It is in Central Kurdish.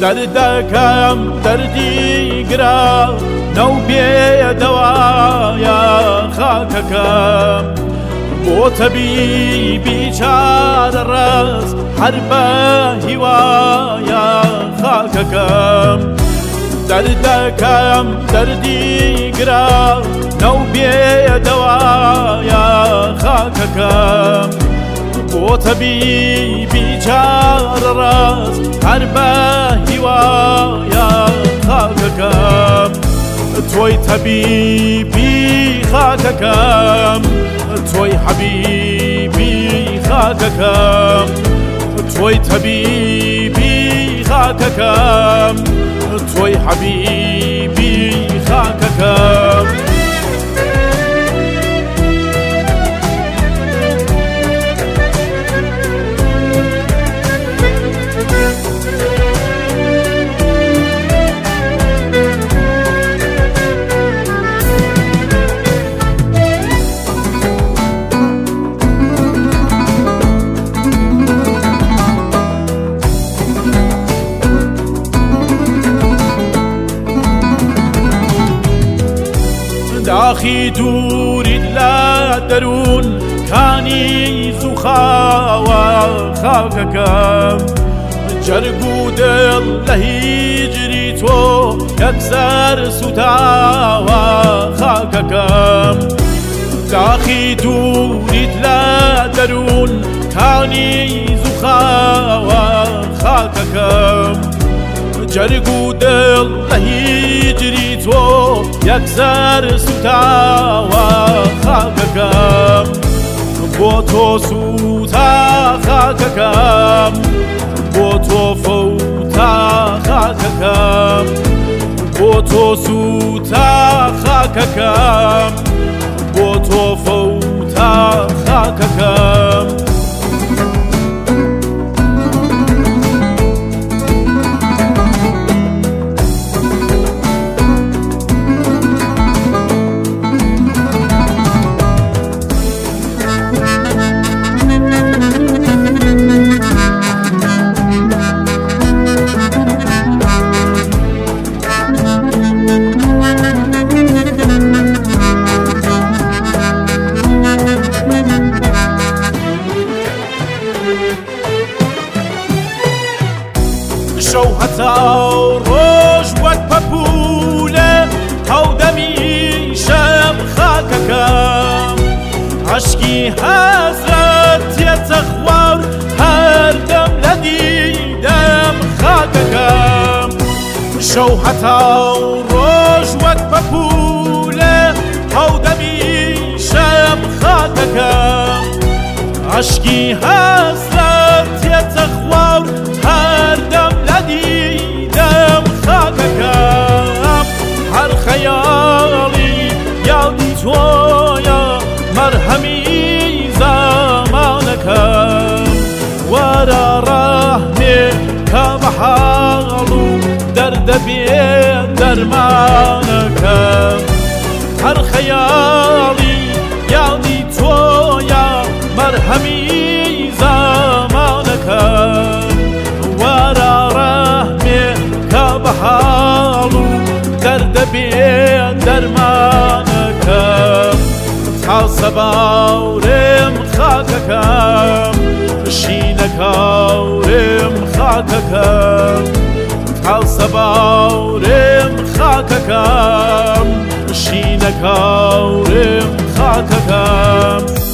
دەردەکەم دەردی گرا نەو بێدەوایە خاکەکەم بۆ تەبیبی چارەڕەس هەر بە هیوایە خاکەکەم دەردەکەم دەردی گرا نەو بێدەوایە خاکەکەم بۆ تەبیبی چارەڕەس هەر بە هیوایە خاکەکەم تۆی تەبیبی خاکەکەم تۆی حەبیبی خاکەکەم تۆی تەبیبی خاکەکەم تۆی حەبیبی خاکەکەم داخی دووریت لە دەروون کانی زوخاوە خاکەکەم جەرگ و دڵ لە هیجری تۆ یەکسەر سوتاوە خاکەکەم داخی دووریت لە دەروون کانی زوخاوە خاکەکەم جەرگ و دڵ لە هیجری تۆ یەکسەر سوتاوە خاکەکەم بۆ تۆ سوتا خاکەکەم بۆ تۆ فەوتا خاکەکەم بۆ تۆ سوتا خاکەکەم بۆ تۆ فەوتا خاکەکەم شەو هەتا ڕۆژ وەک پەپولە هەودەمی شەم خاکەکەم عەشقی هەزرەت تێتە خوار هەردەم لە دیدەم خاکەکەم شەو هەتا ڕۆژ وەک پەپولە هەودەمی شەم خاکەکەم عەشقی هەزرەت تێتە خوار هەردەم دیدم خاکەکەم هەر خەیاڵی یادی تۆیە مەرهەمی زامانەکەم وەرە ڕاهمێ کە بە حاڵ و دەردە بێ دەرمانەکەم هەر خەیاڵی یادی تۆیە مەرهەمی زامانەکەم وەرە ڕەحمێ کە بە حاڵ و دەردە بێ دەرمانەکەم تاسە باورم خاکەکەم شینە کاورم خاکەکەم تاسە باورم خاکەکەم شینە کاورم خاکەکەم